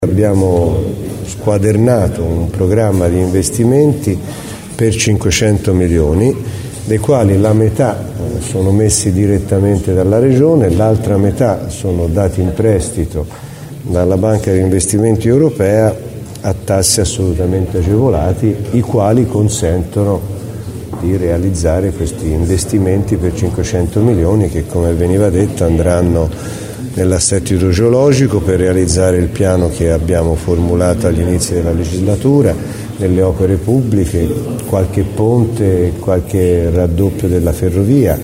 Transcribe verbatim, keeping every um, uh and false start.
Abbiamo squadernato un programma di investimenti per cinquecento milioni, dei quali la metà sono messi direttamente dalla Regione, l'altra metà sono dati in prestito dalla Banca di Investimenti Europea a tassi assolutamente agevolati, i quali consentono di realizzare questi investimenti per cinquecento milioni che, come veniva detto, andranno nell'assetto idrogeologico per realizzare il piano che abbiamo formulato agli inizi della legislatura, nelle opere pubbliche, qualche ponte, qualche raddoppio della ferrovia.